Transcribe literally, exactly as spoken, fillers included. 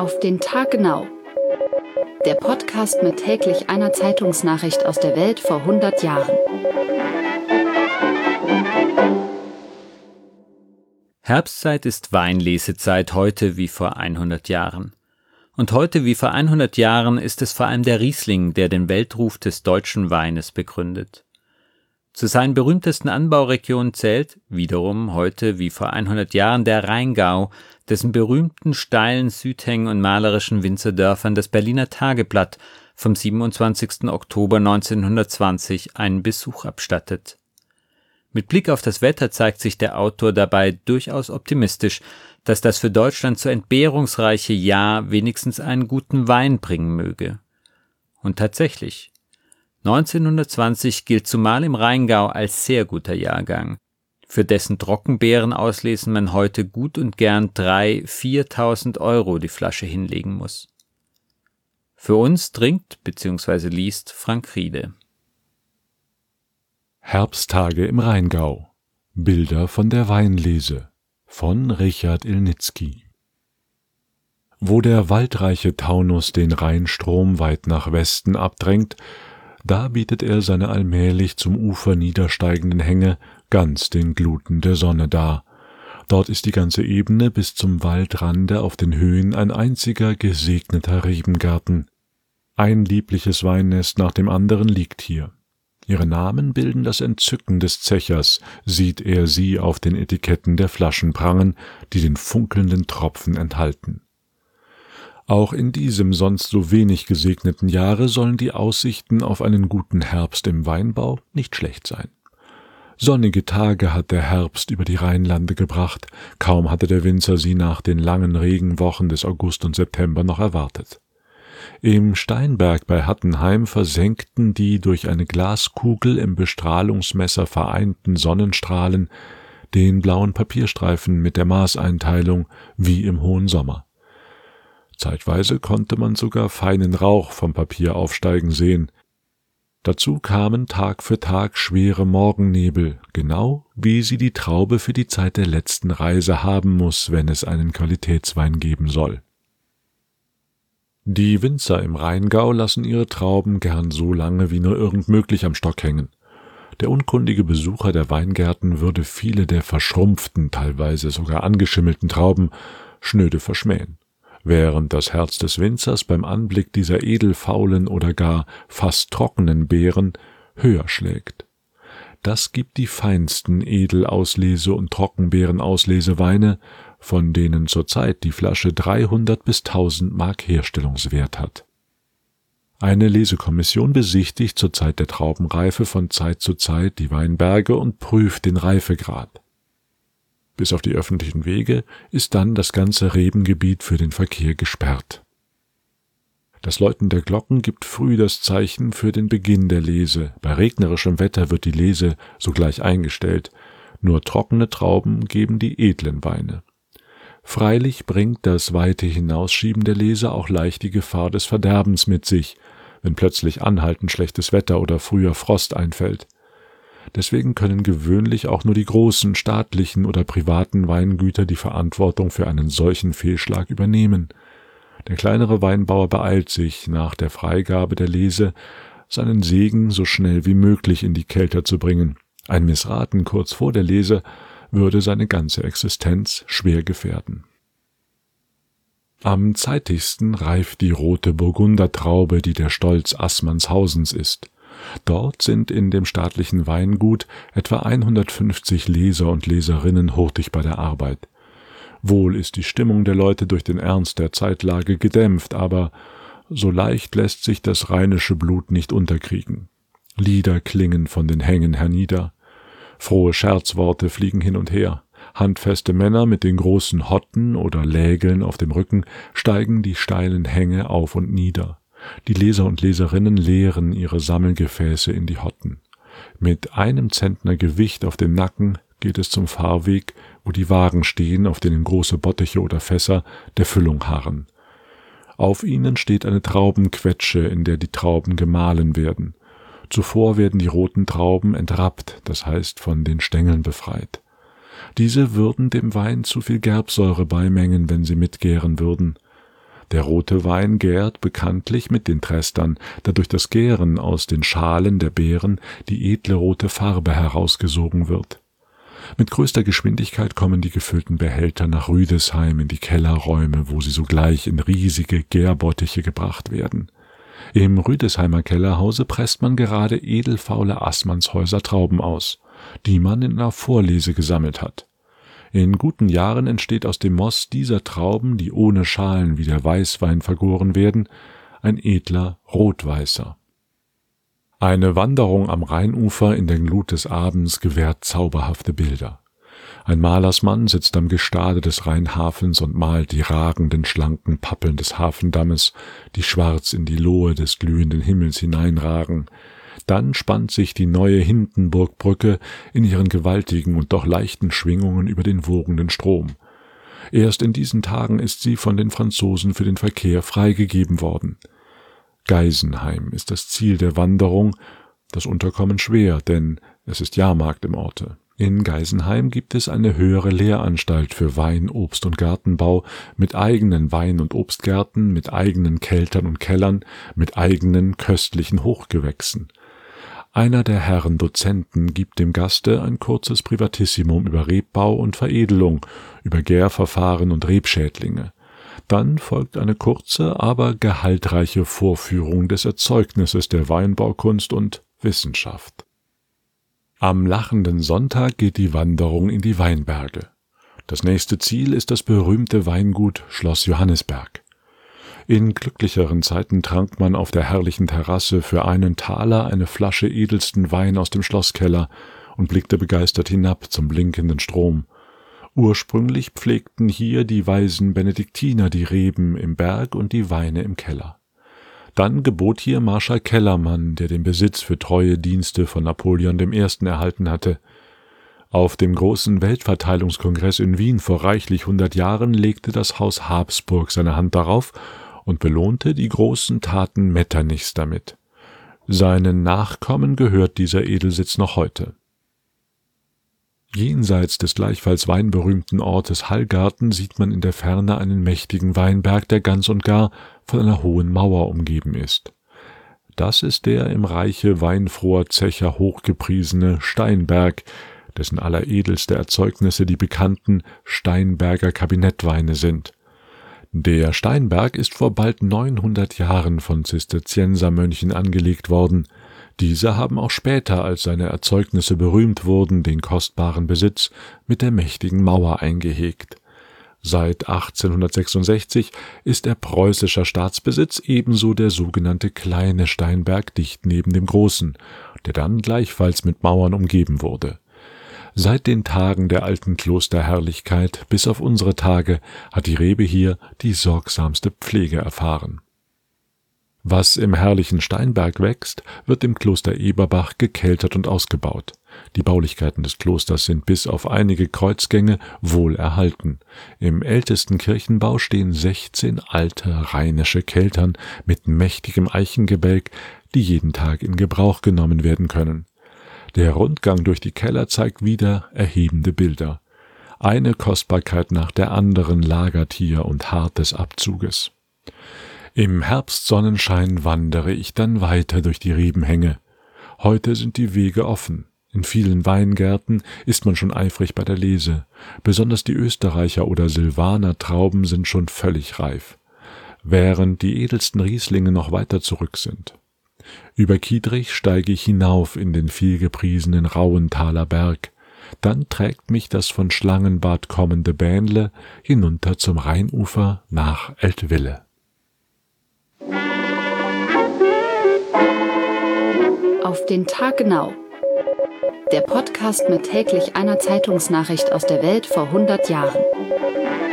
Auf den Tag genau. Der Podcast mit täglich einer Zeitungsnachricht aus der Welt vor hundert Jahren. Herbstzeit ist Weinlesezeit, heute wie vor hundert Jahren. Und heute wie vor hundert Jahren ist es vor allem der Riesling, der den Weltruf des deutschen Weines begründet. Zu seinen berühmtesten Anbauregionen zählt, wiederum heute wie vor hundert Jahren, der Rheingau, dessen berühmten steilen Südhängen und malerischen Winzerdörfern das Berliner Tageblatt vom siebenundzwanzigsten Oktober neunzehnhundertzwanzig einen Besuch abstattet. Mit Blick auf das Wetter zeigt sich der Autor dabei durchaus optimistisch, dass das für Deutschland so entbehrungsreiche Jahr wenigstens einen guten Wein bringen möge. Und tatsächlich, neunzehnhundertzwanzig gilt zumal im Rheingau als sehr guter Jahrgang, für dessen Trockenbeeren auslesen man heute gut und gern dreitausend, viertausend Euro die Flasche hinlegen muss. Für uns trinkt bzw. liest Frank Riede. Herbsttage im Rheingau. Bilder von der Weinlese von Richard Ilnitzky. Wo der waldreiche Taunus den Rheinstrom weit nach Westen abdrängt, da bietet er seine allmählich zum Ufer niedersteigenden Hänge ganz den Gluten der Sonne dar. Dort ist die ganze Ebene bis zum Waldrande auf den Höhen ein einziger gesegneter Rebengarten. Ein liebliches Weinnest nach dem anderen liegt hier. Ihre Namen bilden das Entzücken des Zechers, sieht er sie auf den Etiketten der Flaschen prangen, die den funkelnden Tropfen enthalten. Auch in diesem sonst so wenig gesegneten Jahre sollen die Aussichten auf einen guten Herbst im Weinbau nicht schlecht sein. Sonnige Tage hat der Herbst über die Rheinlande gebracht, kaum hatte der Winzer sie nach den langen Regenwochen des August und September noch erwartet. Im Steinberg bei Hattenheim versenkten die durch eine Glaskugel im Bestrahlungsmesser vereinten Sonnenstrahlen den blauen Papierstreifen mit der Maßeinteilung wie im hohen Sommer. Zeitweise konnte man sogar feinen Rauch vom Papier aufsteigen sehen. Dazu kamen Tag für Tag schwere Morgennebel, genau wie sie die Traube für die Zeit der letzten Reise haben muss, wenn es einen Qualitätswein geben soll. Die Winzer im Rheingau lassen ihre Trauben gern so lange wie nur irgend möglich am Stock hängen. Der unkundige Besucher der Weingärten würde viele der verschrumpften, teilweise sogar angeschimmelten Trauben schnöde verschmähen, während das Herz des Winzers beim Anblick dieser edelfaulen oder gar fast trockenen Beeren höher schlägt. Das gibt die feinsten Edelauslese- und Trockenbeerenauslese-Weine, von denen zurzeit die Flasche dreihundert bis tausend Mark Herstellungswert hat. Eine Lesekommission besichtigt zur Zeit der Traubenreife von Zeit zu Zeit die Weinberge und prüft den Reifegrad. Bis auf die öffentlichen Wege ist dann das ganze Rebengebiet für den Verkehr gesperrt. Das Läuten der Glocken gibt früh das Zeichen für den Beginn der Lese. Bei regnerischem Wetter wird die Lese sogleich eingestellt. Nur trockene Trauben geben die edlen Weine. Freilich bringt das weite Hinausschieben der Lese auch leicht die Gefahr des Verderbens mit sich, wenn plötzlich anhaltend schlechtes Wetter oder früher Frost einfällt. Deswegen können gewöhnlich auch nur die großen staatlichen oder privaten Weingüter die Verantwortung für einen solchen Fehlschlag übernehmen. Der kleinere Weinbauer beeilt sich, nach der Freigabe der Lese seinen Segen so schnell wie möglich in die Kelter zu bringen. Ein Missraten kurz vor der Lese würde seine ganze Existenz schwer gefährden. Am zeitigsten reift die rote Burgundertraube, die der Stolz Assmannshausens ist. Dort sind in dem staatlichen Weingut etwa hundertfünfzig Leser und Leserinnen hurtig bei der Arbeit. Wohl ist die Stimmung der Leute durch den Ernst der Zeitlage gedämpft, aber so leicht lässt sich das rheinische Blut nicht unterkriegen. Lieder klingen von den Hängen hernieder. Frohe Scherzworte fliegen hin und her. Handfeste Männer mit den großen Hotten oder Lägeln auf dem Rücken steigen die steilen Hänge auf und nieder. Die Leser und Leserinnen leeren ihre Sammelgefäße in die Hotten. Mit einem Zentner Gewicht auf dem Nacken geht es zum Fahrweg, wo die Wagen stehen, auf denen große Bottiche oder Fässer der Füllung harren. Auf ihnen steht eine Traubenquetsche, in der die Trauben gemahlen werden. Zuvor werden die roten Trauben entrappt, das heißt von den Stängeln befreit. Diese würden dem Wein zu viel Gerbsäure beimengen, wenn sie mitgären würden. Der rote Wein gärt bekanntlich mit den Trestern, da durch das Gären aus den Schalen der Beeren die edle rote Farbe herausgesogen wird. Mit größter Geschwindigkeit kommen die gefüllten Behälter nach Rüdesheim in die Kellerräume, wo sie sogleich in riesige Gärbottiche gebracht werden. Im Rüdesheimer Kellerhause presst man gerade edelfaule Assmannshäuser Trauben aus, die man in einer Vorlese gesammelt hat. In guten Jahren entsteht aus dem Most dieser Trauben, die ohne Schalen wie der Weißwein vergoren werden, ein edler Rotweißer. Eine Wanderung am Rheinufer in der Glut des Abends gewährt zauberhafte Bilder. Ein Malersmann sitzt am Gestade des Rheinhafens und malt die ragenden, schlanken Pappeln des Hafendammes, die schwarz in die Lohe des glühenden Himmels hineinragen. Dann spannt sich die neue Hindenburgbrücke in ihren gewaltigen und doch leichten Schwingungen über den wogenden Strom. Erst in diesen Tagen ist sie von den Franzosen für den Verkehr freigegeben worden. Geisenheim ist das Ziel der Wanderung, das Unterkommen schwer, denn es ist Jahrmarkt im Orte. In Geisenheim gibt es eine höhere Lehranstalt für Wein-, Obst- und Gartenbau mit eigenen Wein- und Obstgärten, mit eigenen Keltern und Kellern, mit eigenen köstlichen Hochgewächsen. Einer der Herren Dozenten gibt dem Gaste ein kurzes Privatissimum über Rebbau und Veredelung, über Gärverfahren und Rebschädlinge. Dann folgt eine kurze, aber gehaltreiche Vorführung des Erzeugnisses der Weinbaukunst und Wissenschaft. Am lachenden Sonntag geht die Wanderung in die Weinberge. Das nächste Ziel ist das berühmte Weingut Schloss Johannisberg. In glücklicheren Zeiten trank man auf der herrlichen Terrasse für einen Taler eine Flasche edelsten Wein aus dem Schlosskeller und blickte begeistert hinab zum blinkenden Strom. Ursprünglich pflegten hier die weisen Benediktiner die Reben im Berg und die Weine im Keller. Dann gebot hier Marschall Kellermann, der den Besitz für treue Dienste von Napoleon der Erste erhalten hatte. Auf dem großen Weltverteilungskongress in Wien vor reichlich hundert Jahren legte das Haus Habsburg seine Hand darauf und belohnte die großen Taten Metternichs damit. Seinen Nachkommen gehört dieser Edelsitz noch heute. Jenseits des gleichfalls weinberühmten Ortes Hallgarten sieht man in der Ferne einen mächtigen Weinberg, der ganz und gar von einer hohen Mauer umgeben ist. Das ist der im Reiche weinfroher Zecher hochgepriesene Steinberg, dessen alleredelste Erzeugnisse die bekannten Steinberger Kabinettweine sind. Der Steinberg ist vor bald neunhundert Jahren von Zisterziensermönchen angelegt worden. Diese haben auch später, als seine Erzeugnisse berühmt wurden, den kostbaren Besitz mit der mächtigen Mauer eingehegt. Seit achtzehnhundertsechsundsechzig ist er preußischer Staatsbesitz, ebenso der sogenannte Kleine Steinberg dicht neben dem Großen, der dann gleichfalls mit Mauern umgeben wurde. Seit den Tagen der alten Klosterherrlichkeit bis auf unsere Tage hat die Rebe hier die sorgsamste Pflege erfahren. Was im herrlichen Steinberg wächst, wird im Kloster Eberbach gekeltert und ausgebaut. Die Baulichkeiten des Klosters sind bis auf einige Kreuzgänge wohl erhalten. Im ältesten Kirchenbau stehen sechzehn alte rheinische Keltern mit mächtigem Eichengebälk, die jeden Tag in Gebrauch genommen werden können. Der Rundgang durch die Keller zeigt wieder erhebende Bilder. Eine Kostbarkeit nach der anderen lagert hier und harrt des Abzuges. Im Herbstsonnenschein wandere ich dann weiter durch die Rebenhänge. Heute sind die Wege offen. In vielen Weingärten ist man schon eifrig bei der Lese. Besonders die Österreicher oder Silvaner Trauben sind schon völlig reif, während die edelsten Rieslinge noch weiter zurück sind. Über Kiedrich steige ich hinauf in den vielgepriesenen Rauenthaler Berg. Dann trägt mich das von Schlangenbad kommende Bähnle hinunter zum Rheinufer nach Eltville. Auf den Tag genau. Der Podcast mit täglich einer Zeitungsnachricht aus der Welt vor hundert Jahren.